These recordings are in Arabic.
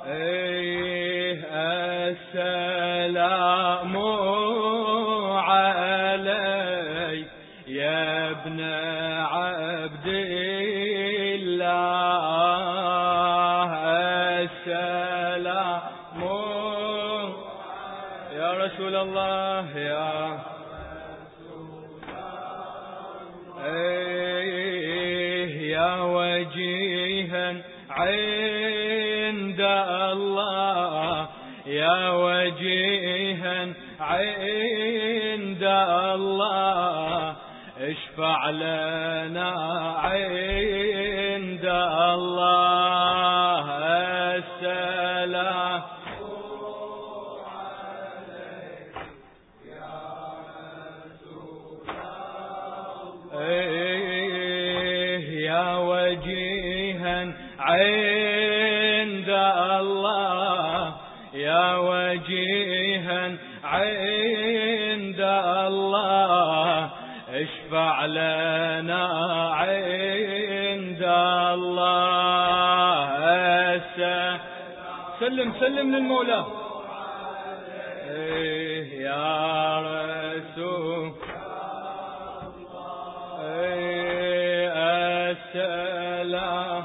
السلام عليك يا ابن عبد الله. السلام يا رسول الله يا يا وجيها عند الله، يا وجيها عند الله، اشفع لنا عند الله. السلام عليك يا رسول الله، يا وجيها عند الله، يا وجيها عند الله، اشفع لنا عند الله. سلم سلم للمولى يا رسول السلام.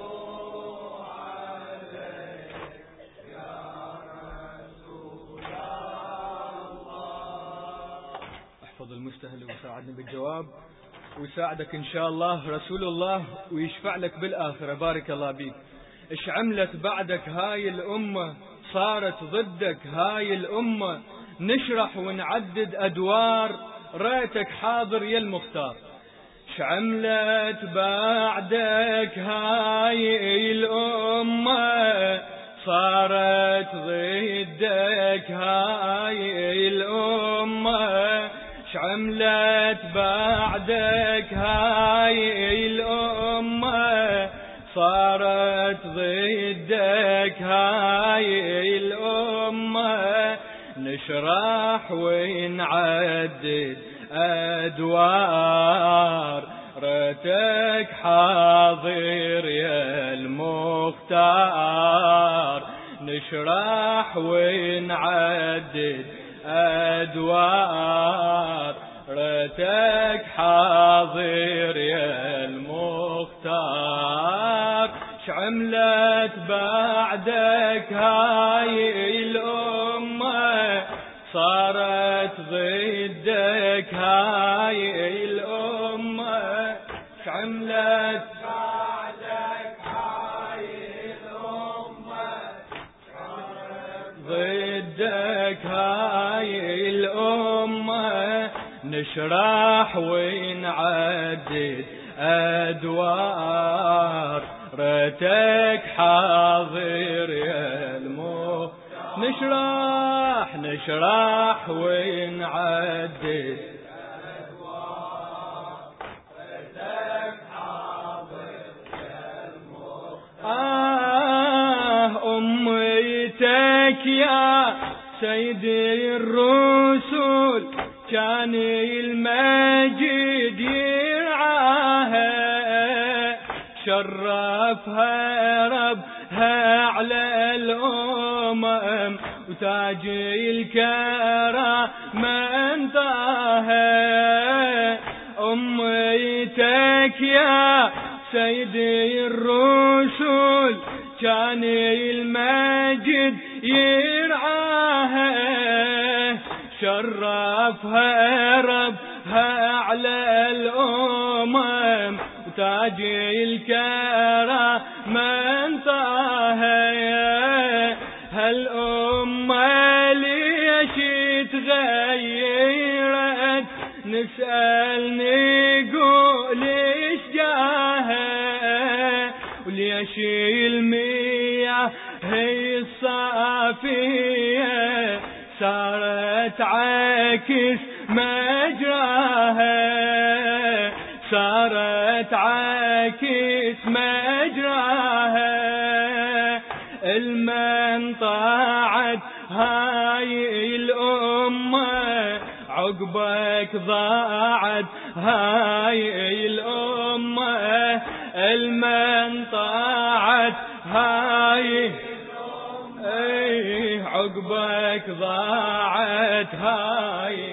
احفظ المستهل وساعدني بالجواب ويساعدك إن شاء الله رسول الله ويشفع لك بالآخرة. بارك الله بيك. إيش عملت بعدك هاي الأمة؟ صارت ضدك هاي الأمة. نشرح ونعدد أدوار ريتك حاضر يا المختار. إيش عملت بعدك هاي الأمة؟ صارت ضدك هاي الأمة. عملت بعدك هاي الأمة؟ صارت ضدك هاي الأمة. نشرح ونعدد أدوار ريتك حاضر يا المختار. نشرح ونعدد أدوار ريتك حاضر يا المختار. شعملت بعدك هاي الأمة؟ صارت ضدك هاي الأمة. شعملت بعدك هاي الأمة؟ ضدك هاي الأمة. نشرح ونعدد أدوار ريتك حاضر يا المختار. نشرح ونعدد أدوار ريتك حاضر يا المختار. أمتك يا سيدي الرسول كان المجد يرعاها. شرفها ربها على الأمم وتاج الكرامة انطاها. أمتك يا سيدي الرسول كان المجد يرعاها. شرفها ربها على الأمم وتاج الكرامة انطاها. هالأمة ليش تغيرت؟ نسأل نقول ايش جاها؟ وليش المياه هي الصافية صارت عاكس مجراها؟ صارت عاكس مجراها. المن طاعت هاي الأمة عقبك ضاعت هاي الأمة. المن طاعت هاي صارت هاي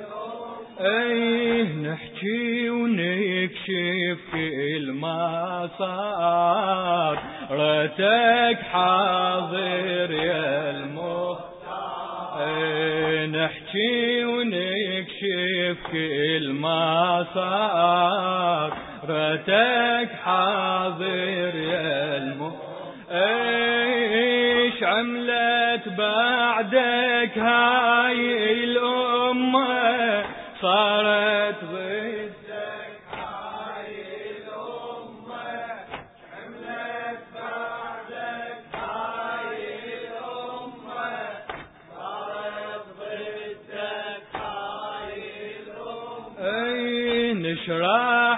ايه نحكي ونكشف كل ما صار رتك حاضر يا المختار ايه نحكي ونكشف كل ما صار رتك حاضر يا المختار ايش عملت بعدك هاي الأمة صارت ضدك هاي الأمة عملت بعدك هاي الأمة صارت ضدك هاي الأمة اي نشرح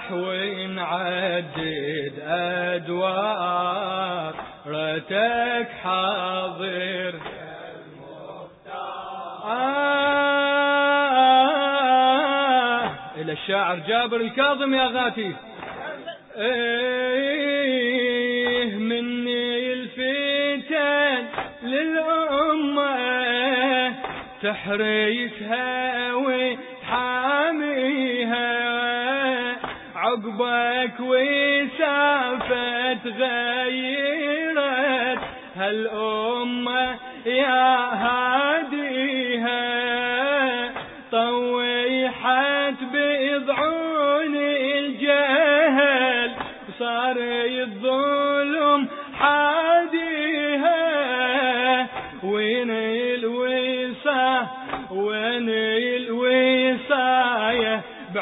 ونعدد أدوار رتك حاضر إلى الشاعر جابر الكاظم يا غاتي إيه مني الفتن للأمة تحريسها وتحاميها عقبك وسافت غيرت هالأمة يا هاديها طويحت بضعون الجهل صار الظلم حاديها وين الوصاية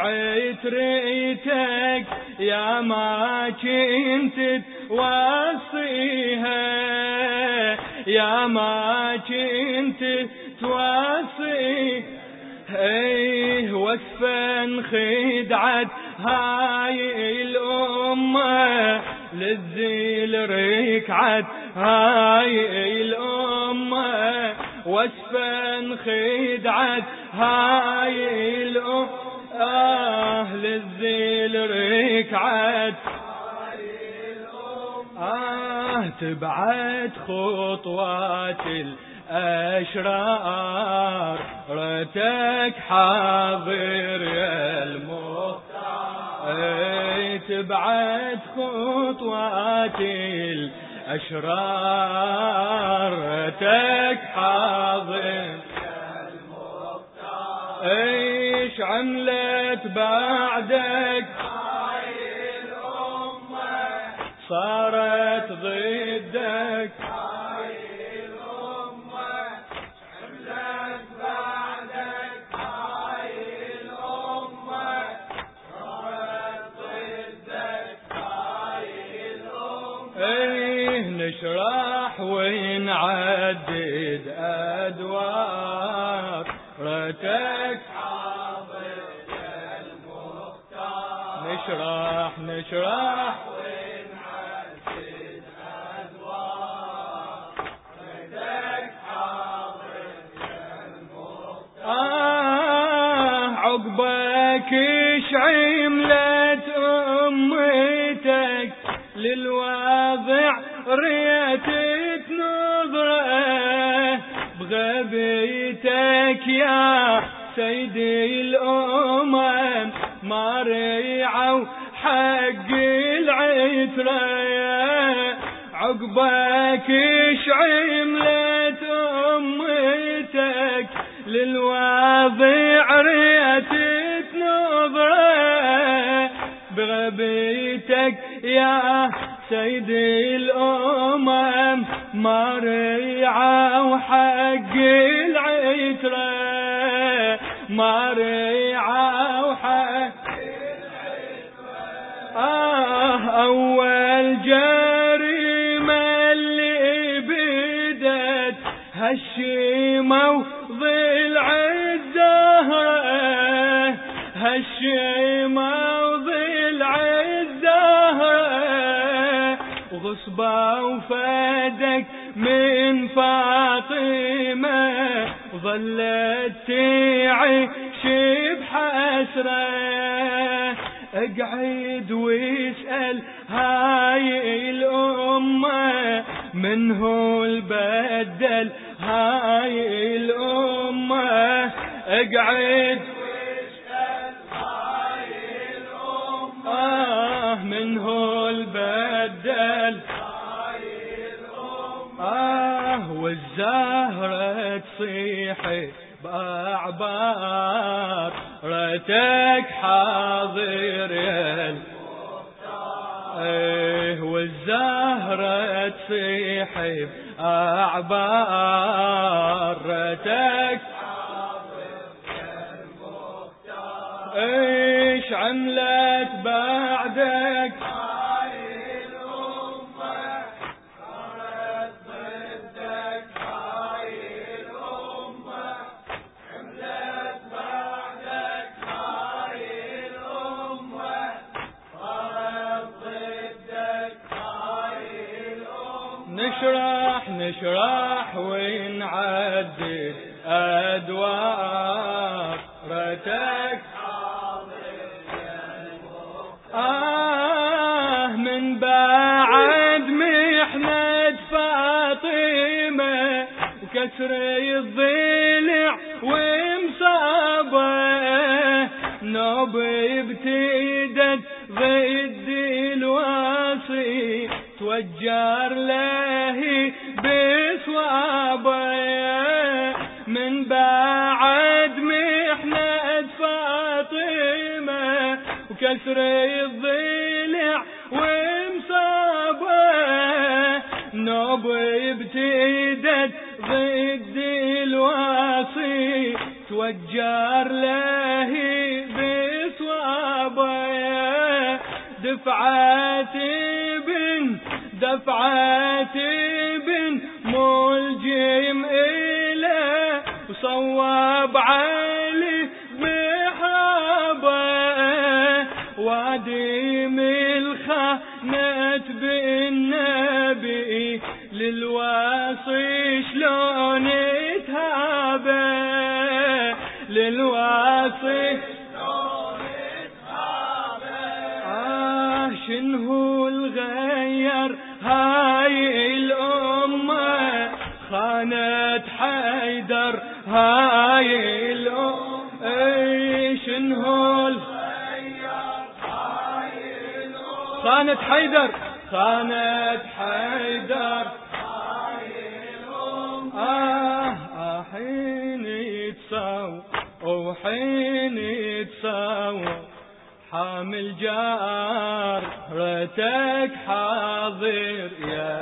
بعتريتك يا ما كنت توصيها يا ما كنت توصي ايه وصفا خدعت هاي الأمة للذيل ركعت هاي الأمة وصفا خدعت هاي الأمة للذيل ركعت تبعت خطوات الأشرار رتك حاضر يا المختار تبعت خطوات الأشرار رتك حاضر يا المختار ايش عملت بعدك صارت ضدك هاي الأمة عملت بعدك هاي الأمة صارت ضدك هاي الأمة ايه نشرح ونعدد أدوار رتك حاضر يا المختار نشرح عقبك ايش عملت امتك للواضع ريتك نظره بغبيتك يا سيدي الامم ما ريعوا حق العتره عقبك ايش عملت امتك للواضع ريتك نظره بغبيتك يا سيدي الأمم ما ريعوا حق العترة ما ريعوا حق العترة أول جريمة اللي بدت هالشيمة وضلع الزهرة هالشيمة وضلع الزهرة وغصبة وفادك من فاطمة وظلت تعيش بحسرة اقعد واسأل هاي الأمة من هو البدل هاي الأمة اقعد واسأل هاي الأمة من هو البدل هاي الأمة والزهرة تصيح بأعبار رتك حاضر يا المختار والزهرة تصيح بأعبار رتك حاضر يا المختار ايش عملت بعدك نشرح ونعدد أدوار رتك من بعد محنة فاطمة وكسر الضلع ومصابه نوب ابتدت ضد الواصي توجر له بصوابه من بعد محنة فاطمة وكسر الضلع ومصابه نوب ابتدت ضد الواصي توجر له بصوابه دفعات بن ملجم إله وصواب علي محابه واديم الخانة بالنبي للواصي شلون تهابه للواصي شنهو الغير هاي الأمة خانت حيدر هاي الأمة شنهو الغير هاي الأمة خانت حيدر هاي الأمة حين يتساوى وحين يتساوى حامل جار رتك حاضر يا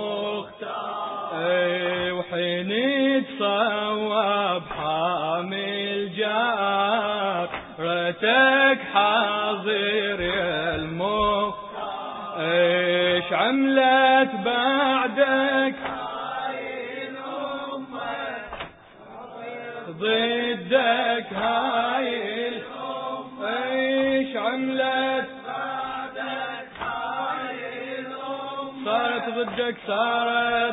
المختار وحين يتصوب حامل جار رتك حاضر يا المختار ايش عملت بعدك هاي الأمة ضدك هاي ايش عملت بعدك هاي الأمة صارت ضدك هاي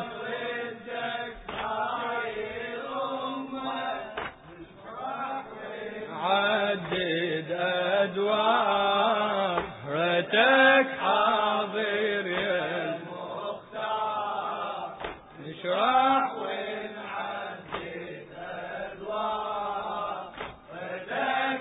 الأمة عدد أدوار رتك حاضر يا المختار نشرح ونعدد أدوار رتك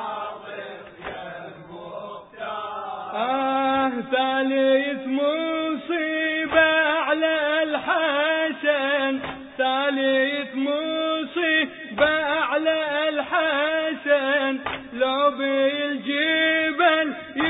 ثالث مصيبة على الحسن ثالث مصيبة على الحسن لو بالجبل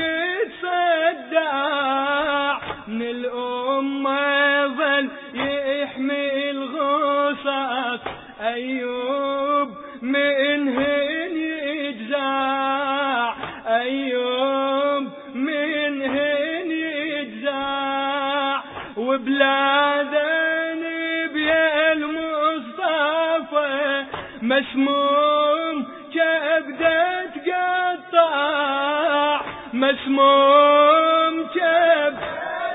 يتصدع من الأمة ظل يحمي الغصص أيوب منهن يجزع أيوب منهن يجزع وبلاد نبي المصطفى مسموم كبدة تقطع مسموم كبدة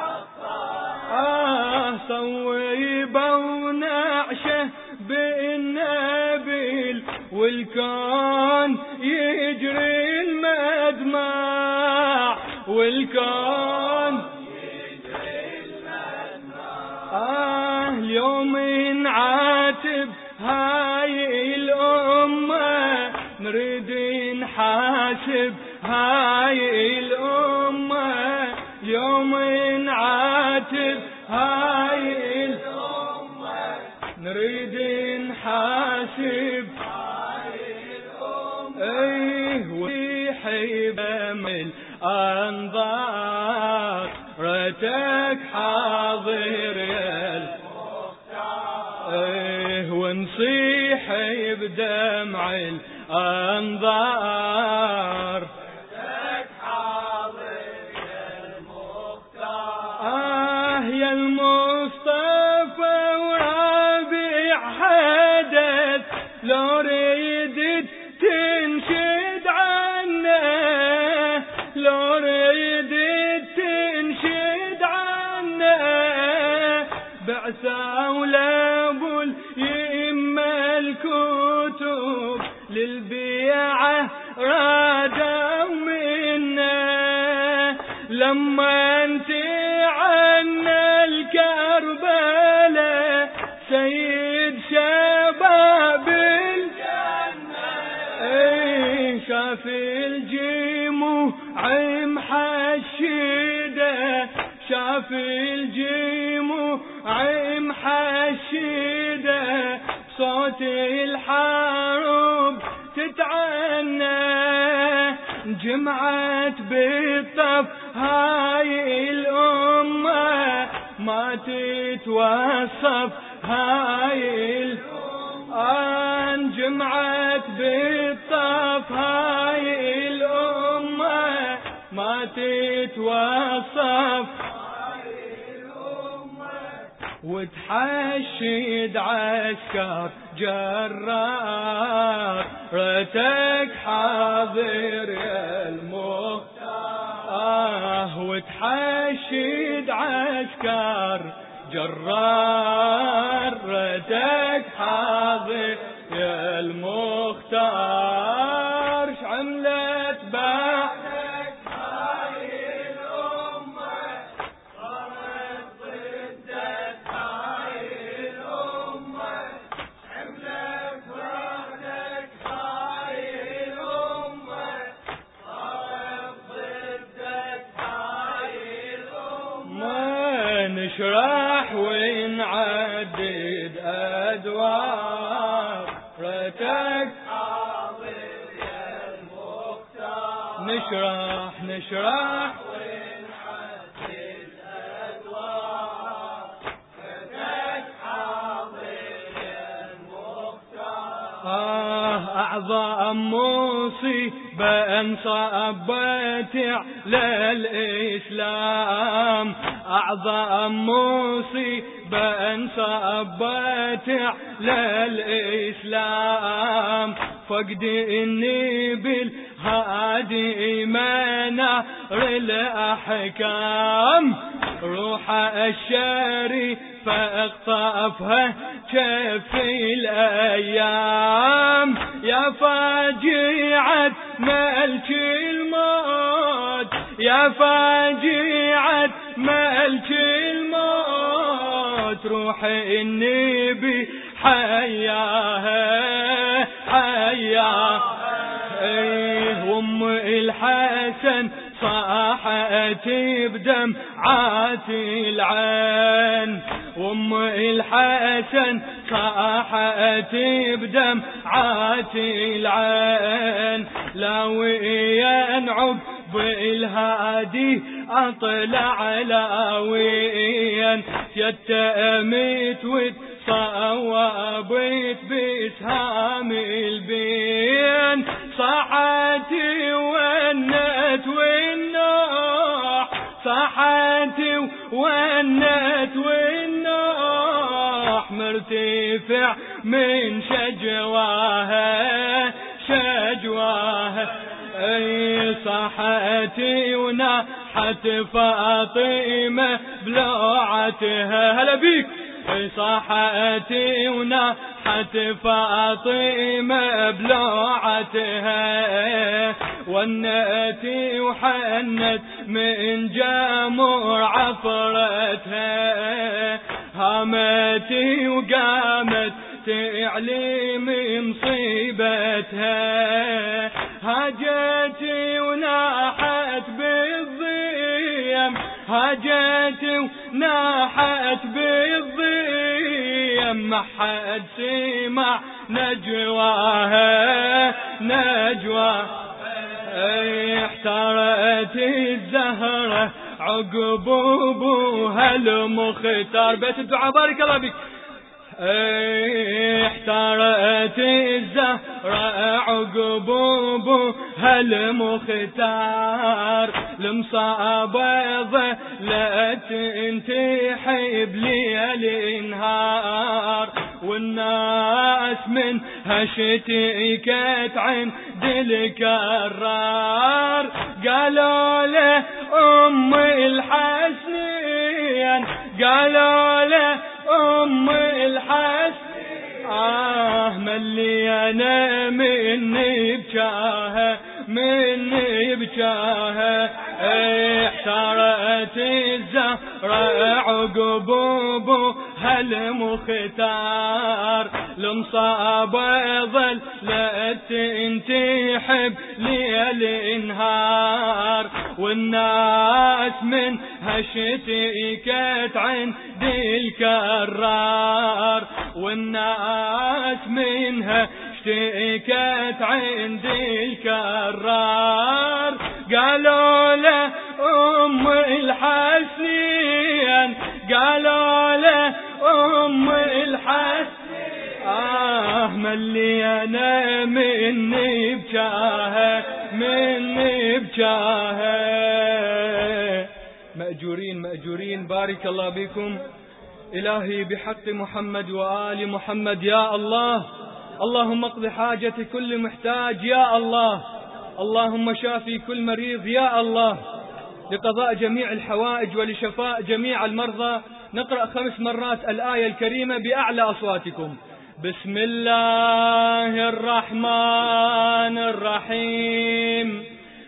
تقطع صويبة ونعشه بالنبيل والكون يجري المدمع والكون يجري المدمع يوم هاي الأمة نريد نحاسب هاي الأمة يوم نعاتب هاي الأمة نريد نحاسب ايه ويحب من انظار رتك حاضر يا المختار ايه ونصيح بدمع الانظار رتك حاضر يا المختار يا المصطفى ورابع حدث لو ريدت تنشد عنه لو ريدت تنشد عنه بعثة ولابو اليمة الكتب للبيعة رادوا منه لما انت عنا الكربلاء سيد شباب شاف الجموع محشدة شاف الجموع محشدة صوت الحرب تتعنى جمعت بالطف هاي الأمة ما تتوصف هاي الأمة جمعت بالطف هاي الأمة ما تتوصف وتحشد عسكر جرار رتك حاضر يا المختار وتحشد عسكر جرار رتك حاضر يا المختار شعملت بعدك هاي الأمة صارت ضدك هاي الأمة شعملت بعدك هاي الأمة صارت ضدك هاي الأمة نشرح ونعدد أدوار رتك حاضر يا المختار نشرح ونعدد أدوار رتك حاضر يا المختار أعظم مصيبة أن صبت على الإسلام أعظم مصيبة أن صبت على الإسلام فقد إني بالهادي منار الأحكام روح الشريف فاقطفها كفي الأيام يا فاجعة ملك الموت يا فاجعة ملك الموت روح النبي حياها أم الحسن صاحت بدمعات العين أم الحسن صاحت بدمعات العين لاويا نعب بالهادي أطلع لاويا يتأمت وتصوبت بسهام البين صحتي ونت والنوح صحتي ونت والنوح مرتفع من شجواها اي صحتي ونحت فاطمة بلوعتها هلا بيك صحتي ونحت فاطمة بلوعتها ونتي وحنت من جمر عفرتها هامتي وقامت تعليم مصيبتها، هاجت وناحت بالضيم، هاجت وناحت بالضيم، ما حد سمع نجواها نجواها. احترت الزهرة عقب ابوها المختار. بيت الدعاء بارك الله بك. احترت الزهرة عقب ابوها المختار، المصابة لا تنتحب ليل نهار، والناس من هشتكت عند الكرار، قالوا له ام الحسنين، قالوا له ام الحسن مليانة مني بجاها مني بجاها. احترت الزهرة عقب ابوها المختار، المصابة ظل لا تنتحب ليل نهار، والناس من هشتكت عند الكرار، والناس منها اشتكت عند الكرار، قالوا له ام الحسنين، قالوا له ام الحسنين مليانة مني بجاها مني بجاها. مأجورين مأجورين بارك الله بكم. إلهي بحق محمد وآل محمد يا الله، اللهم اقض حاجة كل محتاج يا الله، اللهم شافي كل مريض يا الله، لقضاء جميع الحوائج ولشفاء جميع المرضى. نقرأ 5 مرات الآية الكريمة بأعلى أصواتكم. بسم الله الرحمن الرحيم.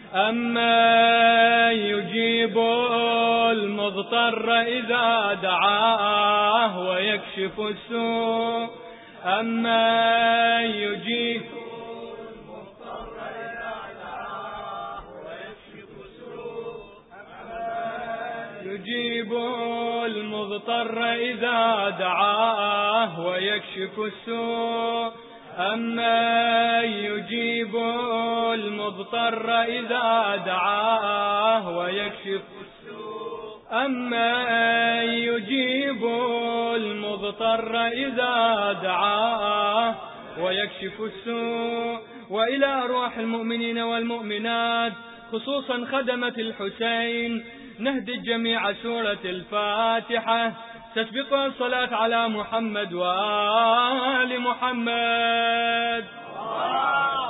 أما يجيب المضطر إذا دعاه ويكشف السوء، أما يجيب المضطر إذا دعاه ويكشف السوء، يجيب المضطر إذا دعاه ويكشف السوء، أما يجيب المضطر إذا دعاه ويكشف السوء، أما يجيب المضطر إذا دعاه ويكشف السوء. وإلى أرواح المؤمنين والمؤمنات خصوصا خدمة الحسين نهدي جميع سورة الفاتحة، تسبقها الصلاة على محمد وآل محمد.